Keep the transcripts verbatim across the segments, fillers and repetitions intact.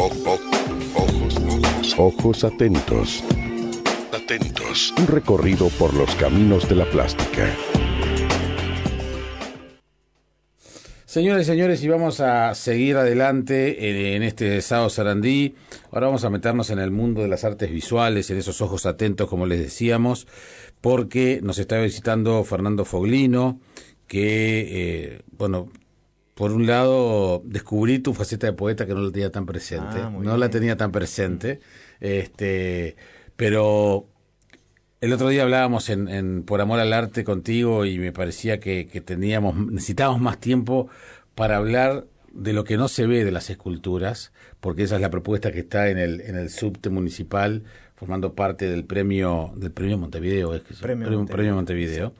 Ojos, ojos atentos. Atentos. Un recorrido por los caminos de la plástica. Señores y señores, y vamos a seguir adelante en este sábado Sarandí. Ahora vamos a meternos en el mundo de las artes visuales, en esos ojos atentos, como les decíamos, porque nos está visitando Fernando Foglino, que, eh, bueno, por un lado, descubrí tu faceta de poeta que no la tenía tan presente, Ah, muy no bien. la tenía tan presente, este, pero el otro día hablábamos en, en Por Amor al Arte contigo y me parecía que, que teníamos, necesitábamos más tiempo para hablar de lo que no se ve de las esculturas, porque esa es la propuesta que está en el, en el subte municipal, formando parte del premio, del premio Montevideo, es que Premio premio, Montevideo. premio Montevideo.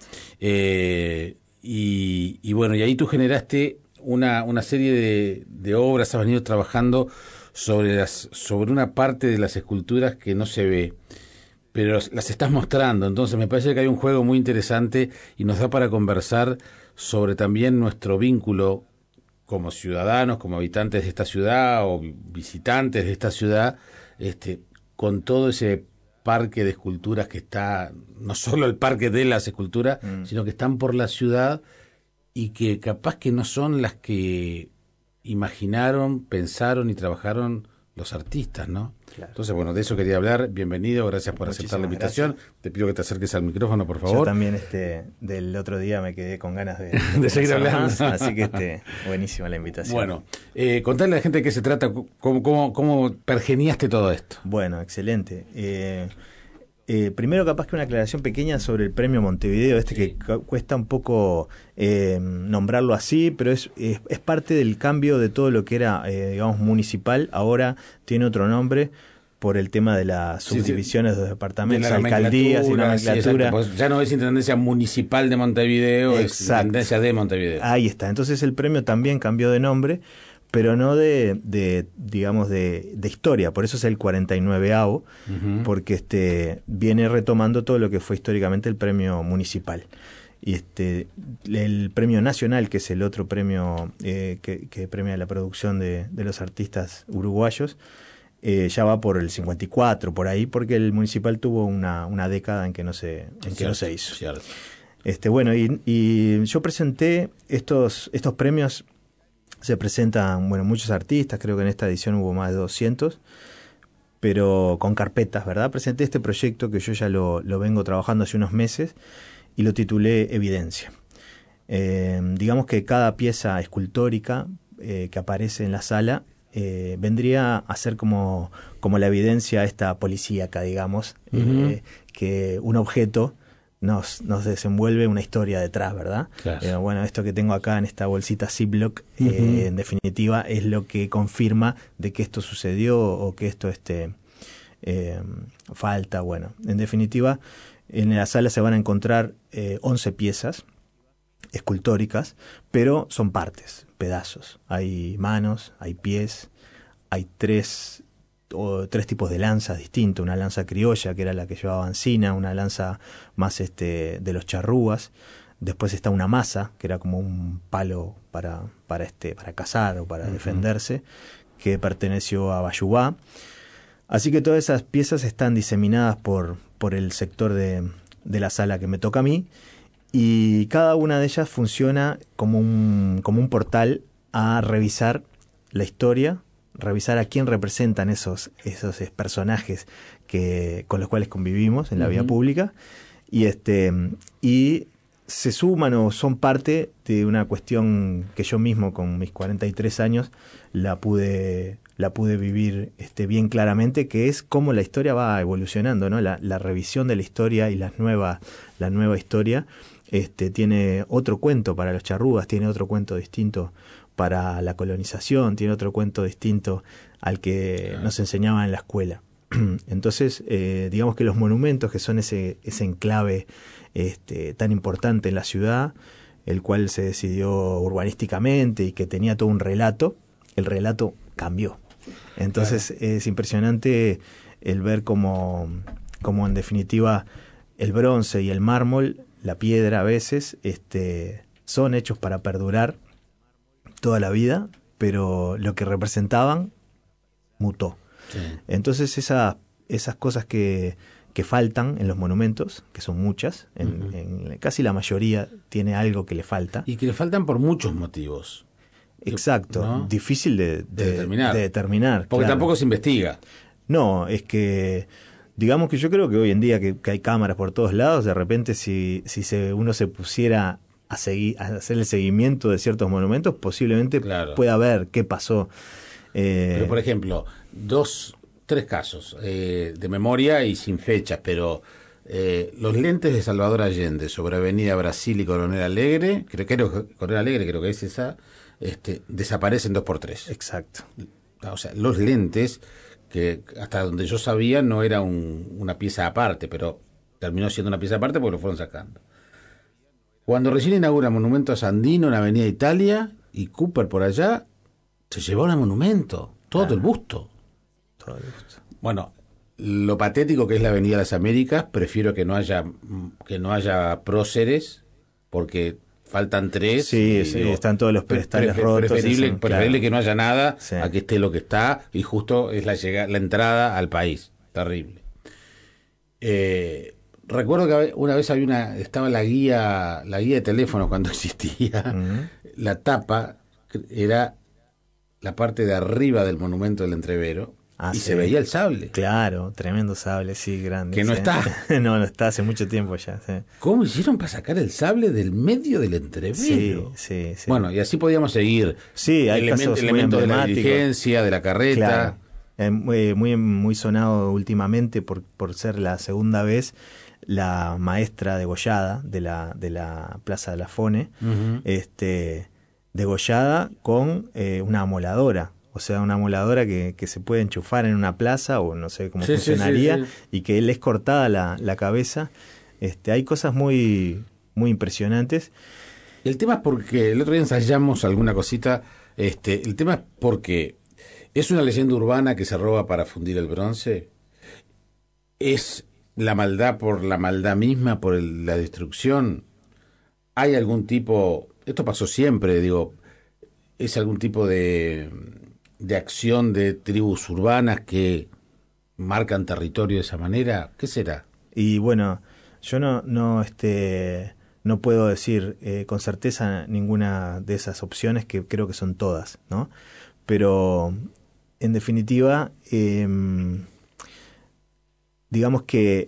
Eh, y, y bueno, y ahí tú generaste una, una serie de, de obras, has venido trabajando sobre las, sobre una parte de las esculturas que no se ve, pero las estás mostrando. Entonces me parece que hay un juego muy interesante y nos da para conversar sobre también nuestro vínculo como ciudadanos, como habitantes de esta ciudad o visitantes de esta ciudad, este, con todo ese parque de esculturas que está, no solo el parque de las esculturas, mm. sino que están por la ciudad y que capaz que no son las que imaginaron, pensaron y trabajaron los artistas, ¿no? Claro. Entonces, bueno, de eso quería hablar. Bienvenido, gracias por Muchísimas aceptar la invitación. Gracias. Te pido que te acerques al micrófono, por favor. Yo también este del otro día me quedé con ganas de, de, de seguir hablando. Más, así que este, buenísima la invitación. Bueno, eh, contale a la gente de qué se trata, cómo, cómo, cómo pergeniaste todo esto. Bueno, excelente. Eh, Eh, primero capaz que una aclaración pequeña sobre el premio Montevideo, este sí. que cu- cuesta un poco eh, nombrarlo así, pero es, es, es parte del cambio de todo lo que era, eh, digamos, municipal, ahora tiene otro nombre por el tema de las subdivisiones sí, sí. de los departamentos, de alcaldías y nomenclatura. Sí, pues ya no es Intendencia Municipal de Montevideo, exacto. Es Intendencia de Montevideo. Ahí está, entonces el premio también cambió de nombre, pero no de, de digamos, de, de historia, por eso es el cuarenta y nueveavo, uh-huh. porque este viene retomando todo lo que fue históricamente el premio municipal. Y este el premio nacional, que es el otro premio eh, que, que premia la producción de, de los artistas uruguayos, eh, ya va por el cincuenta y cuatro, por ahí, porque el municipal tuvo una, una década en que no se, en que cierto, no se hizo. Cierto. Este, bueno, y, y yo presenté estos, estos premios. Se presentan, bueno, muchos artistas, creo que en esta edición hubo más de doscientos, pero con carpetas, ¿verdad? Presenté este proyecto que yo ya lo, lo vengo trabajando hace unos meses y lo titulé Evidencia. Eh, digamos que cada pieza escultórica eh, que aparece en la sala eh, vendría a ser como, como la evidencia esta policíaca, digamos, uh-huh. eh, que un objeto Nos, nos desenvuelve una historia detrás, ¿verdad? Claro. Eh, bueno, esto que tengo acá en esta bolsita Ziploc, uh-huh. eh, en definitiva, es lo que confirma de que esto sucedió o que esto este, eh, falta. Bueno, en definitiva, en la sala se van a encontrar eh, once piezas escultóricas, pero son partes, pedazos. Hay manos, hay pies, hay tres... o tres tipos de lanzas distintos, una lanza criolla que era la que llevaba Encina, una lanza más este de los charrúas, después está una maza que era como un palo para para este para cazar o para uh-huh. defenderse, que perteneció a Bayubá. Así que todas esas piezas están diseminadas por por el sector de, de la sala que me toca a mí, y cada una de ellas funciona como un como un portal a revisar la historia, revisar a quién representan esos esos personajes que con los cuales convivimos en la uh-huh. vía pública, y este y se suman o son parte de una cuestión que yo mismo con mis cuarenta y tres años la pude la pude vivir este bien claramente, que es cómo la historia va evolucionando, ¿no? La, la revisión de la historia y la nueva la nueva historia este tiene otro cuento para los charrúas, tiene otro cuento distinto para la colonización, tiene otro cuento distinto al que nos enseñaban en la escuela. Entonces, eh, digamos que los monumentos, que son ese, ese enclave este, tan importante en la ciudad, el cual se decidió urbanísticamente y que tenía todo un relato, el relato cambió. Entonces, claro. es impresionante el ver cómo, cómo en definitiva el bronce y el mármol, la piedra a veces, este, son hechos para perdurar toda la vida, pero lo que representaban mutó. Sí. Entonces esa, esas cosas que, que faltan en los monumentos, que son muchas, en, uh-huh. en casi la mayoría tiene algo que le falta. Y que le faltan por muchos motivos. Exacto, ¿no? Difícil de, de, de determinar. De determinar Porque claro. tampoco se investiga. No, es que digamos que yo creo que hoy en día que, que hay cámaras por todos lados, de repente si, si se, uno se pusiera a, seguir, a hacer el seguimiento de ciertos monumentos, posiblemente claro. pueda ver qué pasó. Eh, pero por ejemplo, dos, tres casos eh, de memoria y sin fechas, pero eh, los lentes de Salvador Allende sobre Avenida Brasil y Coronel Alegre, creo que creo, Coronel Alegre creo que es esa, este, desaparecen dos por tres. Exacto. O sea, los lentes, que hasta donde yo sabía no era un, una pieza aparte, pero terminó siendo una pieza aparte porque lo fueron sacando. Cuando recién inaugura Monumento a Sandino en Avenida Italia y Cooper por allá, se llevó el monumento, todo claro. el busto. Todo el busto. Bueno, lo patético que es la Avenida de las Américas, prefiero que no haya que no haya próceres, porque faltan tres. Sí, y, sí digo, están todos los pedestales pre- rotos. Preferible, son, preferible claro. que no haya nada sí. a que esté lo que está, y justo es la llegada, la entrada al país. Terrible. Eh, recuerdo que una vez había una, estaba la guía, la guía de teléfonos cuando existía, uh-huh. la tapa era la parte de arriba del monumento del Entrevero, ah, y sí. se veía el sable. Claro, tremendo sable, sí, grande. Que no sí. está. no, no está, hace mucho tiempo ya. Sí. ¿Cómo hicieron para sacar el sable del medio del Entrevero? Sí, sí, sí. Bueno, y así podíamos seguir. Sí, hay Elemen- casos elementos muy de la diligencia, de la carreta. Claro. Eh, muy, muy, muy sonado últimamente por, por ser la segunda vez la maestra degollada de la, de la Plaza de la Fone, uh-huh. este... degollada con eh, una amoladora, o sea, una amoladora que, que se puede enchufar en una plaza o no sé cómo sí, funcionaría, sí, sí, sí. y que le es cortada la, la cabeza. Este, hay cosas muy, muy impresionantes. El tema es porque el otro día ensayamos alguna cosita, este, el tema es porque es una leyenda urbana que se roba para fundir el bronce, es la maldad por la maldad misma, por el, la destrucción, hay algún tipo... Esto pasó siempre, digo, es algún tipo de, de acción de tribus urbanas que marcan territorio de esa manera. ¿Qué será? Y bueno, yo no no este no puedo decir eh, con certeza ninguna de esas opciones, que creo que son todas, ¿no? Pero en definitiva, eh, digamos que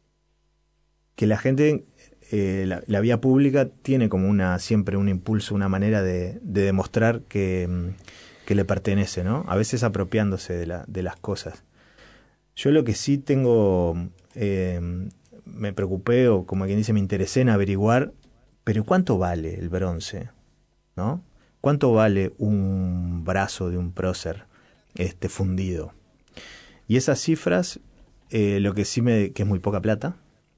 que la gente Eh, la, la vía pública tiene como una siempre un impulso, una manera de, de demostrar que, que le pertenece, ¿no? A veces apropiándose de, la, de las cosas. Yo lo que sí tengo, eh, me preocupé, o como quien dice, me interesé en averiguar, pero ¿cuánto vale el bronce? ¿No? ¿Cuánto vale un brazo de un prócer este, fundido? Y esas cifras, eh, lo que sí me, que es muy poca plata,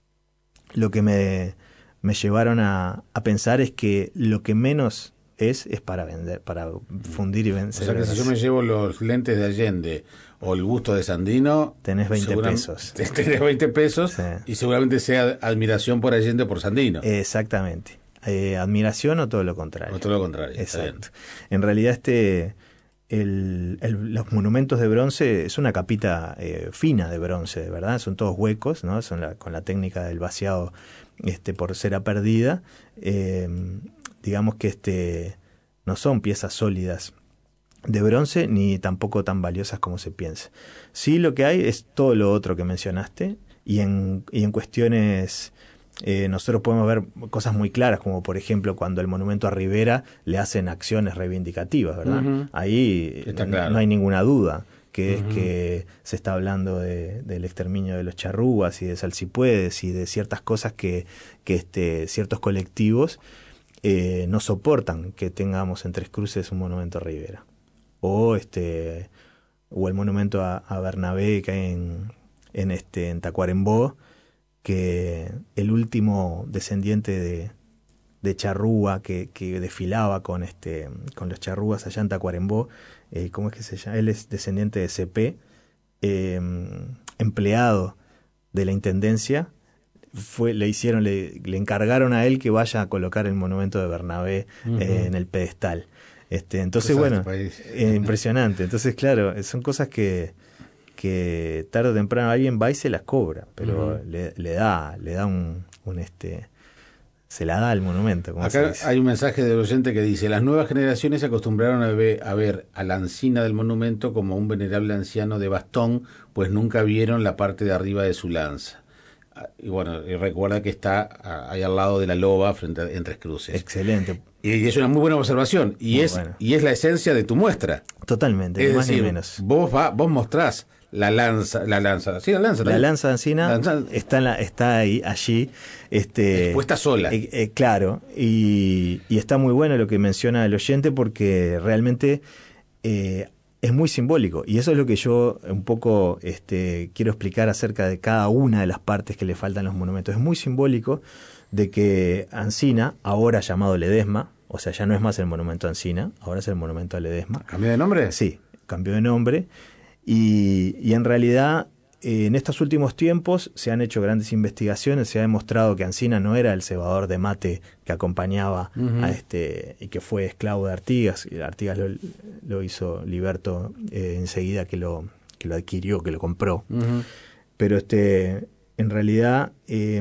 lo que me, me llevaron a, a pensar es que lo que menos es, es para vender, para fundir y vencer. O sea que si yo me llevo los lentes de Allende o el busto de Sandino, tenés veinte pesos. Tenés veinte pesos, sí. Y seguramente sea admiración por Allende o por Sandino. Exactamente. Eh, admiración o todo lo contrario. O todo lo contrario. Exacto. En realidad este... El, el, los monumentos de bronce es una capita eh, fina de bronce, de verdad, son todos huecos, ¿no? Son la, con la técnica del vaciado este, por cera perdida. Eh, digamos que este no son piezas sólidas de bronce ni tampoco tan valiosas como se piensa. Sí, lo que hay es todo lo otro que mencionaste, y en, y en cuestiones... Eh, nosotros podemos ver cosas muy claras, como por ejemplo cuando el monumento a Rivera le hacen acciones reivindicativas, ¿verdad? Uh-huh. Ahí Está no, claro. no hay ninguna duda que uh-huh. es que se está hablando de, del exterminio de los charrúas y de salsipuedes y de ciertas cosas que, que este, ciertos colectivos eh, no soportan que tengamos en Tres Cruces un monumento a Rivera, o este o el monumento a, a Bernabé que hay en, en, este, en Tacuarembó, que el último descendiente de, de charrúa que, que desfilaba con este con los charrúas allá en Tacuarembó, eh, ¿cómo es que se llama? Él es descendiente de C P, eh, empleado de la intendencia, fue le hicieron le, le encargaron a él que vaya a colocar el monumento de Bernabé uh-huh. eh, en el pedestal. Este, entonces, bueno, eh, impresionante. Entonces, claro, son cosas que, que tarde o temprano alguien va y se las cobra, pero uh-huh. le, le da, le da un, un este, se la da al monumento. Como Acá hay un mensaje del oyente que dice: las nuevas generaciones se acostumbraron a ver, a ver a la encina del monumento como un venerable anciano de bastón, pues nunca vieron la parte de arriba de su lanza. Y bueno, y recuerda que está ahí al lado de la loba frente a, en Tres Cruces. Excelente. Y, y es una muy buena observación. Y es, bueno. y es la esencia de tu muestra. Totalmente, es más decir, ni menos. Vos, va, vos mostrás la lanza, la lanza, sí, la lanza. La lanza de encina la lanza, está, en la, está ahí, allí. Este, expuesta sola. Eh, eh, claro, y, y está muy bueno lo que menciona el oyente porque realmente eh, es muy simbólico. Y eso es lo que yo un poco este, quiero explicar acerca de cada una de las partes que le faltan a los monumentos. Es muy simbólico de que Ancina, ahora llamado Ledesma, o sea, ya no es más el monumento Ancina, ahora es el monumento a Ledesma. ¿Cambió de nombre? Sí, cambió de nombre. Y, y en realidad, eh, en estos últimos tiempos se han hecho grandes investigaciones, se ha demostrado que Ancina no era el cebador de mate que acompañaba uh-huh. a este y que fue esclavo de Artigas, y Artigas lo, lo hizo Liberto eh, enseguida que lo, que lo adquirió, que lo compró. Uh-huh. Pero este, en realidad eh,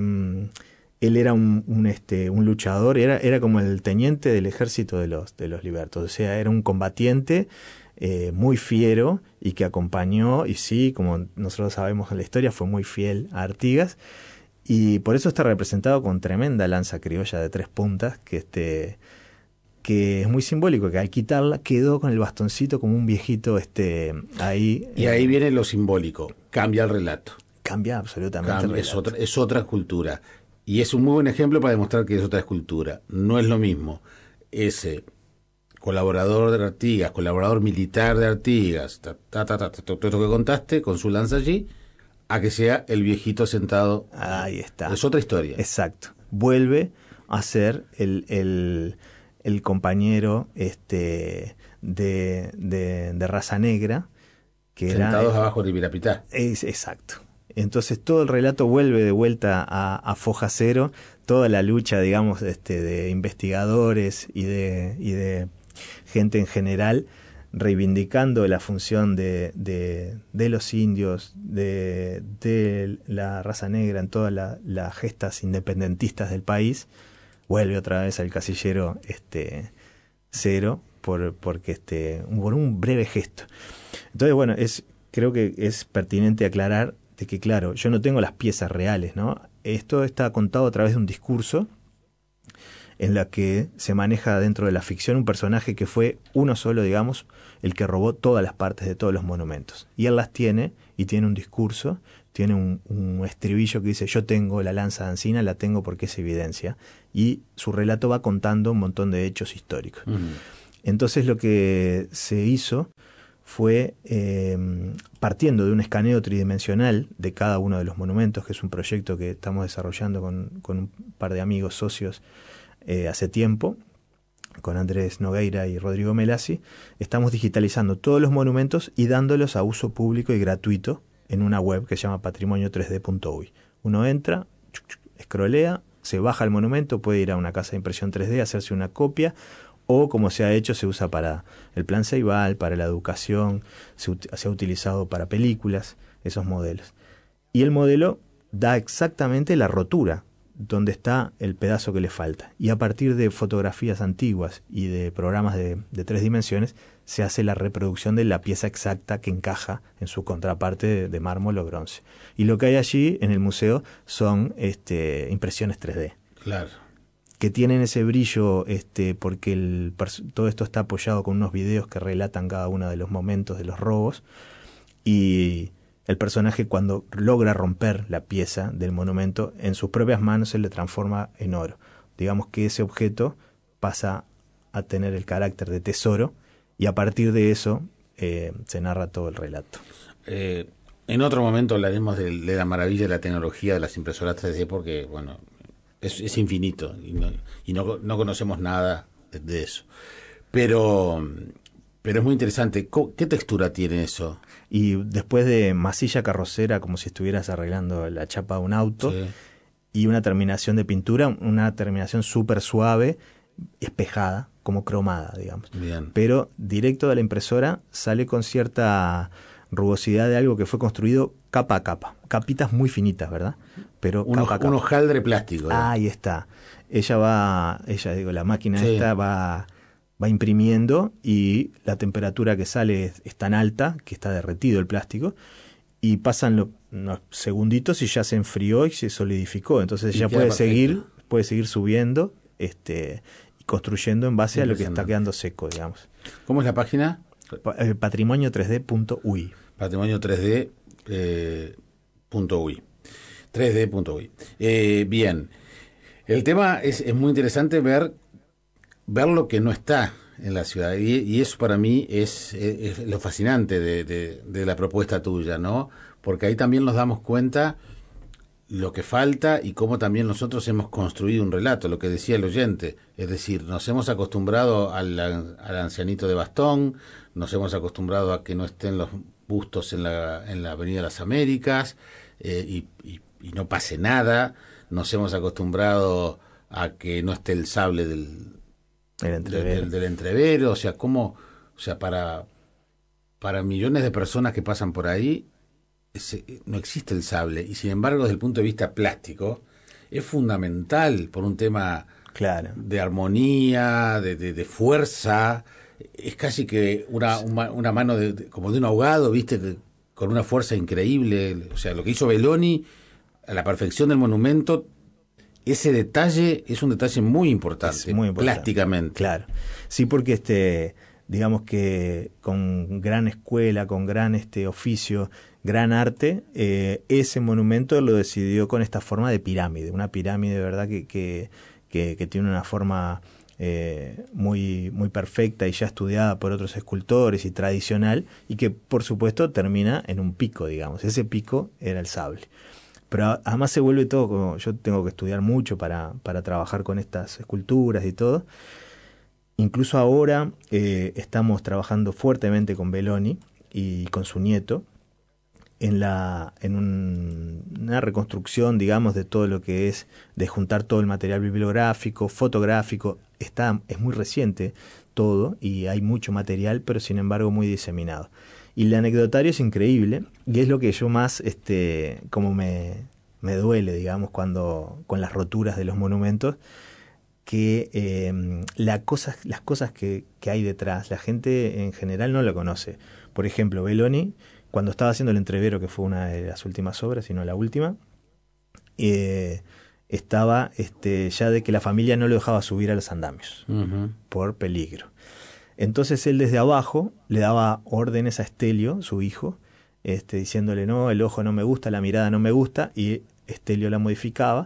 él era un, un, este, un luchador, era, era como el teniente del ejército de los, de los libertos, o sea, era un combatiente Eh, muy fiero y que acompañó, y sí, como nosotros sabemos en la historia, fue muy fiel a Artigas, y por eso está representado con tremenda lanza criolla de tres puntas, que este que es muy simbólico, que al quitarla quedó con el bastoncito como un viejito este ahí. Y ahí eh, viene lo simbólico, cambia el relato. Cambia absolutamente cambia, el es relato. otra, es otra cultura, y es un muy buen ejemplo para demostrar que es otra escultura. No es lo mismo ese colaborador de Artigas, colaborador militar de Artigas, ta, ta, ta, ta, todo esto que contaste, con su lanza allí, a que sea el viejito sentado. Ahí está. Es otra historia. Exacto. Vuelve a ser el, el, el compañero este de, de, de raza negra. Que Sentados era, abajo del Ibirapitá. Es, exacto. Entonces todo el relato vuelve de vuelta a, a foja cero, toda la lucha, digamos, este, de investigadores y de, y de gente en general, reivindicando la función de, de, de los indios, de, de la raza negra en todas las la gestas independentistas del país. Vuelve otra vez al casillero este, cero por, porque este, por un breve gesto. Entonces, bueno, es, creo que es pertinente aclarar de que, claro, yo no tengo las piezas reales, ¿no? Esto está contado a través de un discurso en la que se maneja dentro de la ficción un personaje que fue uno solo, digamos, el que robó todas las partes de todos los monumentos. Y él las tiene, y tiene un discurso, tiene un, un estribillo que dice: yo tengo la lanza de Ancina, la tengo porque es evidencia. Y su relato va contando un montón de hechos históricos. Uh-huh. Entonces lo que se hizo fue, eh, partiendo de un escaneo tridimensional de cada uno de los monumentos, que es un proyecto que estamos desarrollando con, con un par de amigos socios eh, hace tiempo, con Andrés Nogueira y Rodrigo Melassi, estamos digitalizando todos los monumentos y dándolos a uso público y gratuito en una web que se llama patrimonio tres D punto uy. Uno entra, escrolea, se baja el monumento, puede ir a una casa de impresión tres D, hacerse una copia, o como se ha hecho, se usa para el plan Ceibal, para la educación, se, se ha utilizado para películas, esos modelos. Y el modelo da exactamente la rotura, donde está el pedazo que le falta. Y a partir de fotografías antiguas y de programas de, de tres dimensiones, se hace la reproducción de la pieza exacta que encaja en su contraparte de, de mármol o bronce. Y lo que hay allí en el museo son este, impresiones tres D. Claro. Que tienen ese brillo, este, porque el, todo esto está apoyado con unos videos que relatan cada uno de los momentos de los robos, y el personaje, cuando logra romper la pieza del monumento, en sus propias manos se le transforma en oro. Digamos que ese objeto pasa a tener el carácter de tesoro, y a partir de eso eh, se narra todo el relato. Eh, en otro momento hablaremos de, de la maravilla de la tecnología de las impresoras tres D, porque, bueno, es, es infinito y, no, y no, no conocemos nada de, de eso. Pero, pero es muy interesante. ¿Qué textura tiene eso? Y después de masilla carrocera, como si estuvieras arreglando la chapa de un auto, sí, y una terminación de pintura, una terminación súper suave, espejada, como cromada, digamos. Bien. Pero directo de la impresora sale con cierta rugosidad de algo que fue construido capa a capa. Capitas muy finitas, ¿verdad? Pero Un, capa a capa. un hojaldre plástico. ¿no? Ah, ahí está. Ella va, ella digo, la máquina Sí. esta va, va imprimiendo y la temperatura que sale es, es tan alta que está derretido el plástico y pasan lo, unos segunditos y ya se enfrió y se solidificó. Entonces Y ella queda puede perfecto. seguir, puede seguir subiendo, este, y construyendo en base a lo que está Impresionante. quedando seco, digamos. ¿Cómo es la página? Pa- eh, patrimonio tres D punto U I. Patrimonio tres D eh, punto U I. tres D punto U I. Eh, bien. El tema es, es muy interesante ver, ver lo que no está en la ciudad. Y, y eso para mí es, es, es lo fascinante de, de, de la propuesta tuya, ¿no? Porque ahí también nos damos cuenta lo que falta y cómo también nosotros hemos construido un relato, lo que decía el oyente. Es decir, nos hemos acostumbrado al, al ancianito de bastón, nos hemos acostumbrado a que no estén los bustos en la, en la Avenida de las Américas eh, y, y, y no pase nada. Nos hemos acostumbrado a que no esté el sable del, El entrevero. del, del entrevero. O sea, cómo, o sea, para, para millones de personas que pasan por ahí, ese, no existe el sable. Y sin embargo, desde el punto de vista plástico, es fundamental por un tema Claro. de armonía, de, de, de fuerza. Es casi que una, una, una mano de, de, como de un ahogado, ¿viste? Que, con una fuerza increíble. O sea, lo que hizo Belloni a la perfección del monumento, ese detalle es un detalle muy importante, Es muy importante. plásticamente. Claro. Sí, porque este, digamos que con gran escuela, con gran este oficio, gran arte, eh, ese monumento lo decidió con esta forma de pirámide, una pirámide, ¿verdad? Que, que, que, que tiene una forma eh, muy, muy perfecta y ya estudiada por otros escultores y tradicional, y que por supuesto termina en un pico, digamos. Ese pico era el sable. Pero además se vuelve todo, como yo tengo que estudiar mucho para, para trabajar con estas esculturas y todo. Incluso ahora eh, estamos trabajando fuertemente con Belloni y con su nieto en, la, en un, una reconstrucción, digamos, de todo lo que es, de juntar todo el material bibliográfico, fotográfico. Está, es muy reciente todo y hay mucho material, pero sin embargo muy diseminado. Y el anecdotario es increíble y es lo que yo más, este, como me, me duele, digamos, cuando con las roturas de los monumentos, que eh, la cosa, las cosas que, que hay detrás, la gente en general no lo conoce. Por ejemplo, Belloni, cuando estaba haciendo el entrevero, que fue una de las últimas obras, si no la última, eh, estaba este, ya de que la familia no lo dejaba subir a los andamios Uh-huh. por peligro. Entonces él desde abajo le daba órdenes a Estelio, su hijo, este, diciéndole no, el ojo no me gusta, la mirada no me gusta, y Estelio la modificaba,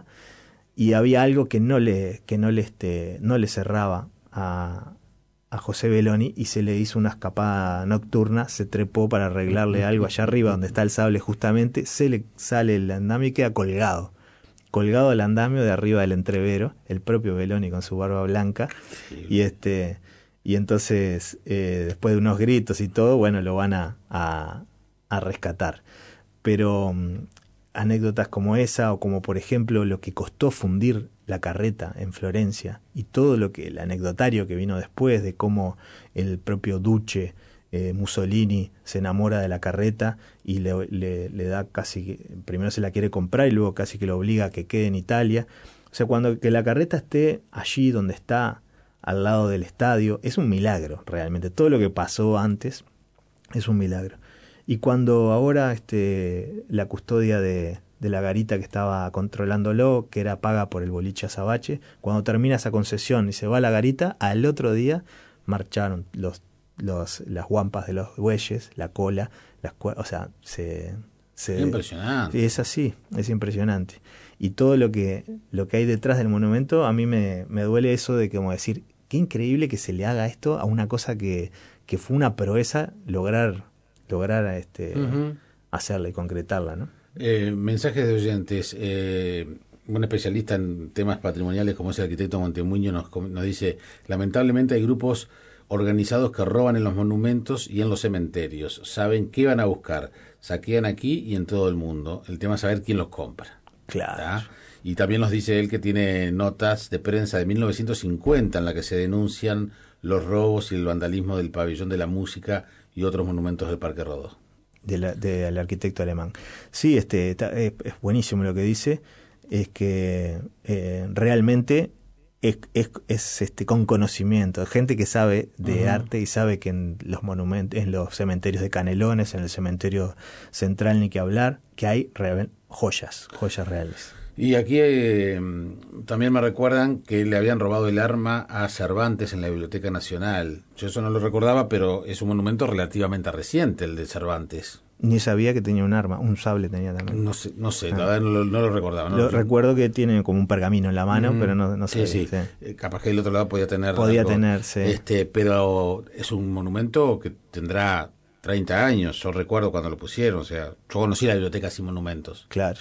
y había algo que no le, que no le, este, no le cerraba a, a José Belloni, y se le hizo una escapada nocturna, se trepó para arreglarle algo allá arriba donde está el sable justamente, se le sale el andamio y queda colgado. Colgado del andamio de arriba del entrevero, el propio Belloni con su barba blanca, sí. y este... Y entonces, eh, después de unos gritos y todo, bueno, lo van a, a, a rescatar. Pero um, anécdotas como esa, o como por ejemplo lo que costó fundir la carreta en Florencia, y todo lo que el anecdotario que vino después, de cómo el propio Duce eh, Mussolini se enamora de la carreta y le, le, le da casi, primero se la quiere comprar y luego casi que lo obliga a que quede en Italia. O sea, cuando que la carreta esté allí donde está, al lado del estadio, es un milagro realmente. Todo lo que pasó antes es un milagro. Y cuando ahora este, la custodia de, de la garita que estaba controlándolo, que era paga por el boliche Azabache, cuando termina esa concesión y se va a la garita, al otro día marcharon los, los, las guampas de los bueyes, la cola, las, o sea, se... se es impresionante. Sí, es así, es impresionante. Y todo lo que, lo que hay detrás del monumento, a mí me, me duele eso de como decir, qué increíble que se le haga esto a una cosa que, que fue una proeza lograr, lograr este, uh-huh. hacerla y concretarla, ¿no? Eh, mensajes de oyentes. Eh, un especialista en temas patrimoniales como es el arquitecto Montemuño nos, nos dice, lamentablemente hay grupos organizados que roban en los monumentos y en los cementerios. Saben qué van a buscar. Saquean aquí y en todo el mundo. El tema es saber quién los compra. Claro. ¿tá? Y también nos dice él que tiene notas de prensa de mil novecientos cincuenta en la que se denuncian los robos y el vandalismo del Pabellón de la Música y otros monumentos del Parque Rodó. De la, del arquitecto alemán. Sí, este, está, es, es buenísimo lo que dice, es que eh, realmente es, es, es este con conocimiento, gente que sabe de uh-huh. arte y sabe que en los monumentos, en los cementerios de Canelones, en el cementerio central ni que hablar, que hay real, joyas, joyas reales. Y aquí eh, también me recuerdan que le habían robado el arma a Cervantes en la Biblioteca Nacional. Yo eso no lo recordaba, pero es un monumento relativamente reciente, el de Cervantes. Ni sabía que tenía un arma, un sable tenía también. No sé, no sé, ah. la verdad no, no lo recordaba. ¿no? Lo, recuerdo que tiene como un pergamino en la mano, mm, pero no, no sé. Sí, sí, sí. Capaz que el otro lado podía tener. Podía algo, tener, sí. Este, pero es un monumento que tendrá treinta años, yo recuerdo cuando lo pusieron, o sea, yo conocí la biblioteca sin monumentos. Claro.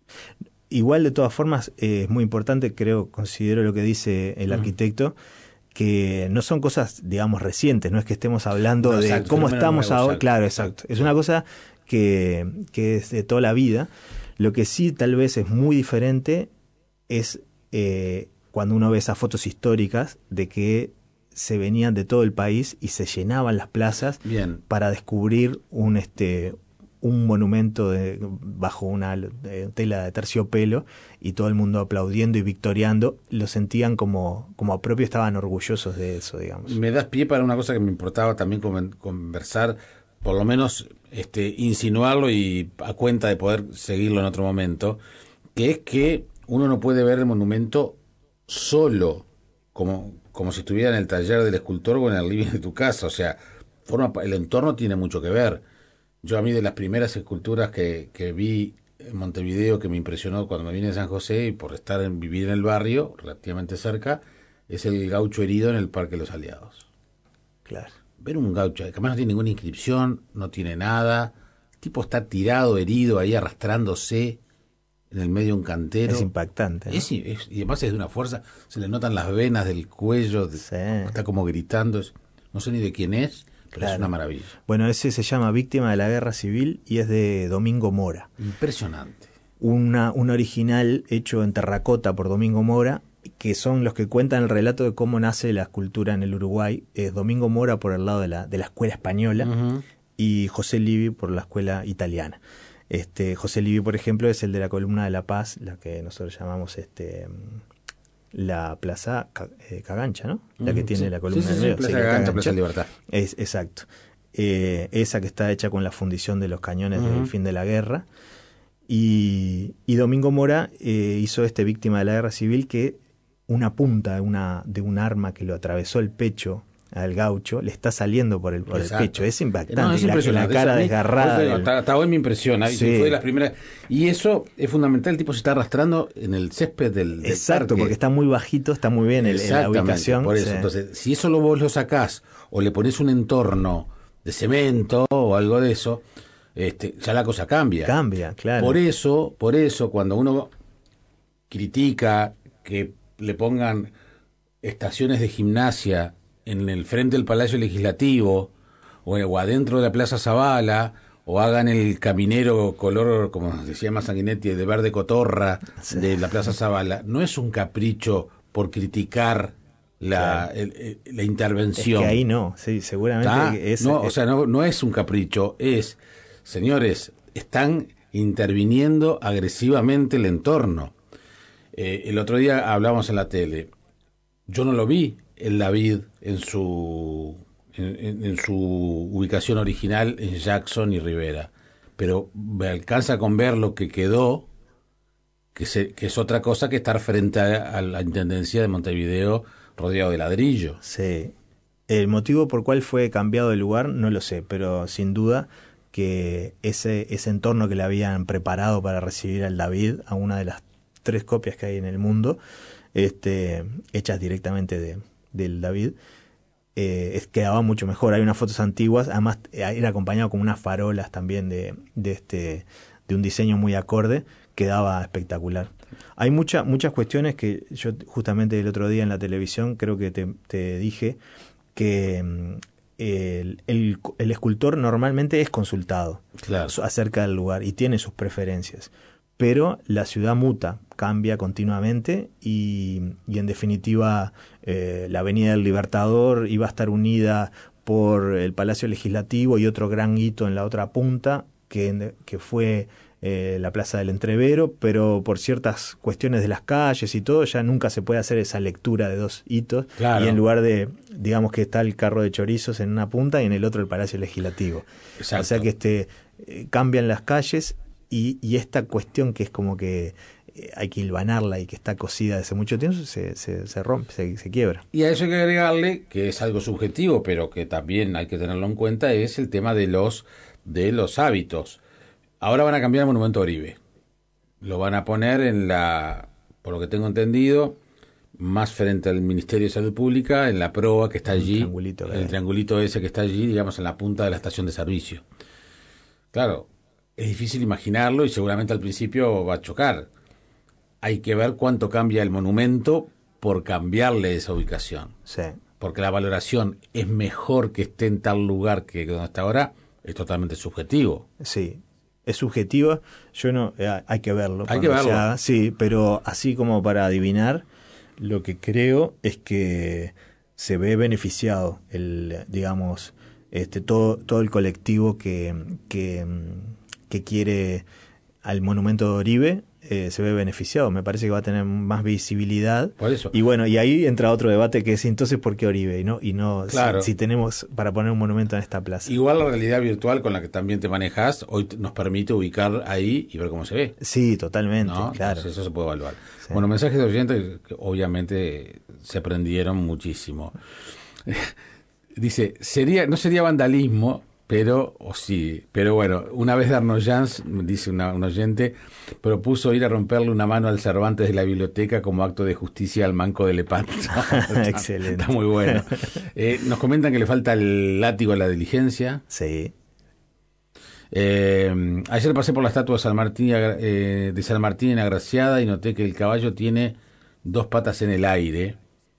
Igual, de todas formas, eh, es muy importante, creo, considero lo que dice el arquitecto, mm. que no son cosas, digamos, recientes, no es que estemos hablando no, de exacto, cómo estamos ahora. Exacto, claro, exacto. Es una cosa que, que es de toda la vida. Lo que sí tal vez es muy diferente es eh, cuando uno ve esas fotos históricas de que se venían de todo el país y se llenaban las plazas Bien. para descubrir un este un monumento de, bajo una de, tela de terciopelo y todo el mundo aplaudiendo y victoriando, lo sentían como, como propio, estaban orgullosos de eso, digamos. Me das pie para una cosa que me importaba también conversar, por lo menos este, insinuarlo y a cuenta de poder seguirlo en otro momento, que es que uno no puede ver el monumento solo, como, como si estuviera en el taller del escultor o en el living de tu casa, o sea, forma, el entorno tiene mucho que ver. Yo a mí de las primeras esculturas que, que vi en Montevideo que me impresionó cuando me vine de San José y por estar en vivir en el barrio, relativamente cerca, es el gaucho herido en el Parque de los Aliados. Claro. Ver un gaucho, que además no tiene ninguna inscripción, no tiene nada, el tipo está tirado, herido, ahí arrastrándose en el medio de un cantero. Es impactante, ¿no? Es, es, y además es de una fuerza, se le notan las venas del cuello, de, sí. está como gritando, es, no sé ni de quién es, pero claro. Es una maravilla. Bueno, ese se llama Víctima de la Guerra Civil y es de Domingo Mora. Impresionante. Una, un original hecho en terracota por Domingo Mora, que son los que cuentan el relato de cómo nace la escultura en el Uruguay. Es Domingo Mora por el lado de la, de la escuela española uh-huh. y José Livi por la escuela italiana. Este, José Livi, por ejemplo, es el de la Columna de la Paz, la que nosotros llamamos este la Plaza Cagancha, ¿no? La que tiene la columna sí, sí, del medio. Sí, Plaza sí, Cagancha, Plaza Libertad. Es, exacto. Eh, esa que está hecha con la fundición de los cañones uh-huh. del fin de la guerra. Y, y Domingo Mora eh, hizo este Víctima de la Guerra Civil, que una punta de, una, de un arma que lo atravesó el pecho al gaucho le está saliendo por el, por el pecho. Es impactante. No, es impresionante. La, la cara mí, desgarrada. Del... Hasta, hasta hoy me impresiona. Sí. Fue de las primeras. Y eso es fundamental. El tipo se está arrastrando en el césped del, del Exacto, parque. Porque está muy bajito, está muy bien el, en la ubicación. Por eso. Sí. Entonces, si eso lo vos lo sacás o le pones un entorno de cemento o algo de eso, este, ya la cosa cambia. Cambia, claro. Por eso, por eso, cuando uno critica que le pongan estaciones de gimnasia en el frente del Palacio Legislativo o, o adentro de la Plaza Zavala o hagan el caminero color, como decía Sanguinetti, de verde cotorra sí. de la Plaza Zavala, no es un capricho por criticar la, sí. el, el, la intervención. Es que ahí no, sí, seguramente es, no, es, o sea, no, no es un capricho, es, señores, están interviniendo agresivamente el entorno. Eh, el otro día hablábamos en la tele, yo no lo vi el David en su en, en su ubicación original en Jackson y Rivera, pero me alcanza con ver lo que quedó, que, se, que es otra cosa que estar frente a, a la Intendencia de Montevideo rodeado de ladrillo. Sí. El motivo por cual fue cambiado de lugar no lo sé, pero sin duda que ese, ese entorno que le habían preparado para recibir al David, a una de las tres copias que hay en el mundo, este, hechas directamente de del David, eh, quedaba mucho mejor. Hay unas fotos antiguas, además era acompañado con unas farolas también de, de este de un diseño muy acorde, quedaba espectacular. Hay muchas muchas cuestiones que yo justamente el otro día en la televisión creo que te, te dije que el, el, el escultor normalmente es consultado claro. acerca del lugar y tiene sus preferencias, pero la ciudad muta, cambia continuamente y, y en definitiva eh, la Avenida del Libertador iba a estar unida por el Palacio Legislativo y otro gran hito en la otra punta, que, que fue eh, la Plaza del Entrevero, pero por ciertas cuestiones de las calles y todo, ya nunca se puede hacer esa lectura de dos hitos. Claro. Y en lugar de, digamos que está el carro de chorizos en una punta y en el otro el Palacio Legislativo. Exacto. O sea que este eh, cambian las calles y, y esta cuestión que es como que hay que hilvanarla y que está cosida desde mucho tiempo, se, se, se rompe, se, se quiebra. Y a eso hay que agregarle, que es algo subjetivo, pero que también hay que tenerlo en cuenta, es el tema de los, de los hábitos. Ahora van a cambiar el monumento a Oribe. Lo van a poner en la, por lo que tengo entendido, más frente al Ministerio de Salud Pública, en la proa que está allí, el triangulito, el triangulito ese que está allí, digamos, en la punta de la estación de servicio. Claro, es difícil imaginarlo y seguramente al principio va a chocar. Hay que ver cuánto cambia el monumento por cambiarle esa ubicación. Sí. Porque la valoración es mejor que esté en tal lugar que donde está ahora, es totalmente subjetivo. Sí, es subjetivo. Yo no, eh, hay que verlo. Hay que verlo. Se haga, sí, pero así como para adivinar, lo que creo es que se ve beneficiado el, digamos, este todo todo el colectivo que que, que quiere al monumento de Oribe. Eh, se ve beneficiado, me parece que va a tener más visibilidad. Por eso. Y bueno, y ahí entra otro debate que es entonces ¿por qué Oribe? Y no, y no Claro. si, si tenemos para poner un monumento en esta plaza. Igual la realidad virtual con la que también te manejas hoy t- nos permite ubicar ahí y ver cómo se ve. Sí, totalmente, ¿No? claro. Entonces eso se puede evaluar. Sí. Bueno, mensajes de oyentes que obviamente se prendieron muchísimo. Dice, sería no sería vandalismo, pero, o sí, pero bueno, una vez Darno Jans, dice una, un oyente, propuso ir a romperle una mano al Cervantes de la biblioteca como acto de justicia al manco de Lepanto. está, Excelente. Está muy bueno. Eh, nos comentan que le falta el látigo a la diligencia. Sí. Eh, ayer pasé por la estatua de San Martín, eh, de San Martín en Agraciada y noté que el caballo tiene dos patas en el aire.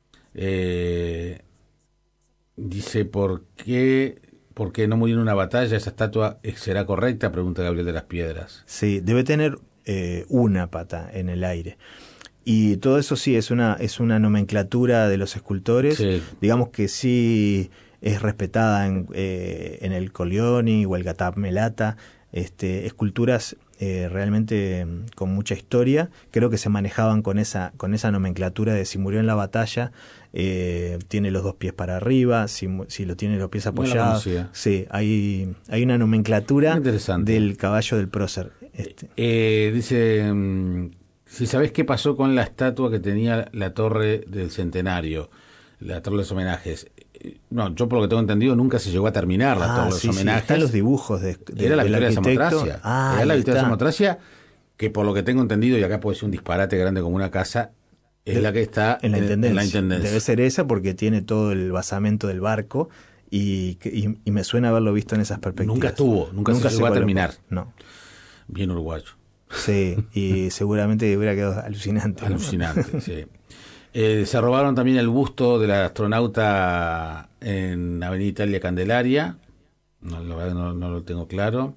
Eh, dice, ¿por qué... ¿Por qué no murió en una batalla? ¿Esa estatua será correcta? Pregunta Gabriel de las Piedras. Sí, debe tener eh, una pata en el aire. Y todo eso sí es una es una nomenclatura de los escultores. Sí. Digamos que sí es respetada en, eh, en el Collioni o el Gatap Melata. Este, esculturas eh, realmente con mucha historia. Creo que se manejaban con esa con esa nomenclatura de si murió en la batalla, eh, tiene los dos pies para arriba, si, si lo tiene los pies apoyados. No sí, hay hay una nomenclatura del caballo del prócer. Este. Eh, dice, mm, si sabés qué pasó con la estatua que tenía la torre del centenario, la torre de los homenajes. No, yo por lo que tengo entendido nunca se llegó a terminar la ah, torre de los sí, homenajes. Sí, están los dibujos de, de Era la del victoria de arquitecto. Samotracia. Ah, Era la ahí victoria de está. Samotracia, que por lo que tengo entendido, y acá puede ser un disparate grande como una casa, es de, la que está en la, en, intendencia. en la intendencia. Debe ser esa porque tiene todo el basamento del barco y, y, y me suena haberlo visto en esas perspectivas. Nunca estuvo, nunca, nunca se llegó a terminar. No. Bien uruguayo. Sí, y seguramente hubiera quedado alucinante. Alucinante, ¿no? sí. Eh, se robaron también el busto del astronauta en Avenida Italia Candelaria. No, la verdad no, no lo tengo claro.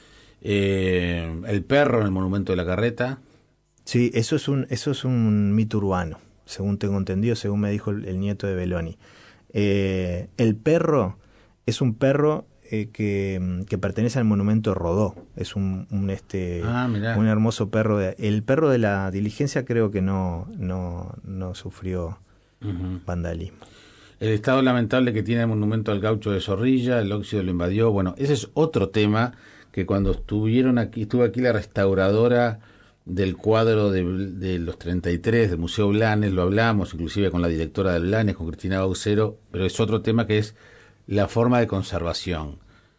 Eh, el perro en el monumento de la carreta. Sí, eso es un eso es un mito urbano, según tengo entendido, según me dijo el, el nieto de Belloni. Eh, el perro es un perro eh, que, que pertenece al monumento Rodó. Es un, un este ah, un hermoso perro. De, el perro de la diligencia creo que no no no sufrió uh-huh. vandalismo. El estado lamentable que tiene el monumento al gaucho de Zorrilla, el óxido lo invadió. Bueno, ese es otro tema que cuando estuvieron aquí, estuvo aquí la restauradora del cuadro de, de los treinta y tres del Museo Blanes, lo hablamos inclusive con la directora del Blanes, con Cristina Baucero, pero es otro tema que es la forma de conservación.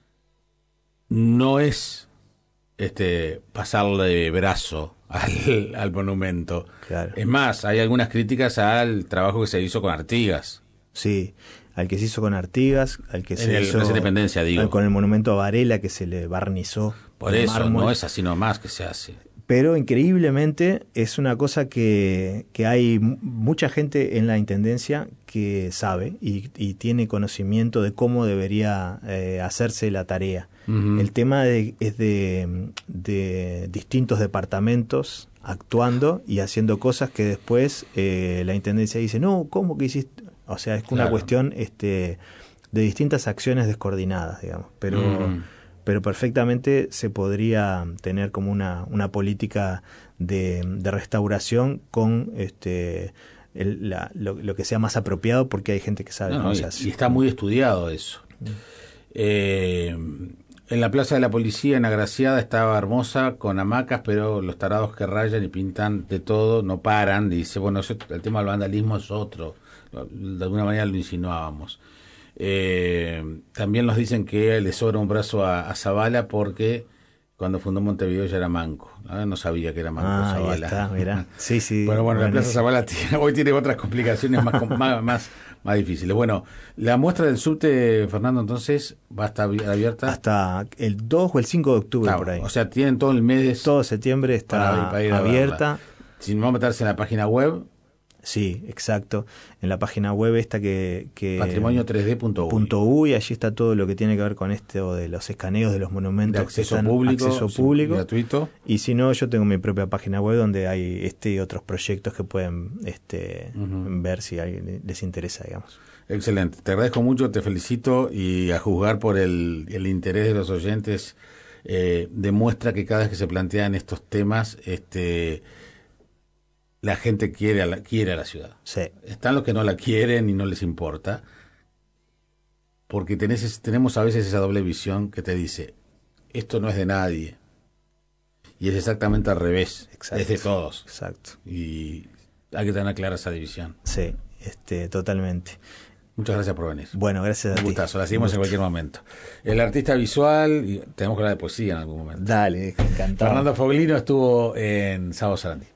No es este pasarle brazo al, al monumento. Claro. Es más, hay algunas críticas al trabajo que se hizo con Artigas. Sí, al que se hizo con Artigas, al que en se el, hizo Independencia, digo. con el monumento a Varela que se le barnizó. Por eso, mármol. No es así nomás que se hace. pero increíblemente es una cosa que, que hay mucha gente en la Intendencia que sabe y, y tiene conocimiento de cómo debería eh, hacerse la tarea. Uh-huh. El tema de, es de, de distintos departamentos actuando y haciendo cosas que después eh, la Intendencia dice, no, ¿cómo que hiciste? O sea, es una claro. cuestión este, de distintas acciones descoordinadas, digamos, pero... Uh-huh. pero perfectamente se podría tener como una, una política de, de restauración con este el, la, lo, lo que sea más apropiado, porque hay gente que sabe no, cómo no, se y, hace. Y está muy estudiado eso. Mm. Eh, en la Plaza de la Policía, en Agraciada, estaba hermosa, con hamacas, pero los tarados que rayan y pintan de todo no paran. Y dice, bueno, eso, el tema del vandalismo es otro. De alguna manera lo insinuábamos. Eh, también nos dicen que le sobra un brazo a, a Zavala porque cuando fundó Montevideo ya era manco. ¿no? No sabía que era manco ah, Zavala. Ahí está, mirá. Sí, sí. Bueno, bueno, la Plaza Zavala tiene, hoy tiene otras complicaciones más, más, más, más difíciles. Bueno, la muestra del subte, Fernando, entonces va a estar abierta hasta el dos o el cinco de octubre, claro, por ahí. O sea, tienen todo el mes. Todo septiembre está para, para ir abierta. Si no, meterse en la página web. Sí, exacto. En la página web esta que... que patrimonio tres D punto u y allí está todo lo que tiene que ver con esto de los escaneos de los monumentos. De acceso que están, público. Acceso público. Gratuito. Y si no, yo tengo mi propia página web donde hay este y otros proyectos que pueden este uh-huh. ver si a alguien les interesa, digamos. Excelente. Te agradezco mucho, te felicito y a juzgar por el, el interés de los oyentes eh, demuestra que cada vez que se plantean estos temas... este la gente quiere a la, quiere a la ciudad. Sí. Están los que no la quieren y no les importa, porque tenés, tenemos a veces esa doble visión que te dice, esto no es de nadie, y es exactamente al revés, exacto. Es de todos. Exacto. Y hay que tener clara esa división. Sí, este, totalmente. Muchas gracias por venir. Bueno, gracias a ti. Un gustazo, la seguimos en cualquier momento. El artista visual, y tenemos que hablar de poesía en algún momento. Dale, encantado. Fernando Foglino estuvo en Sábado Sarandí.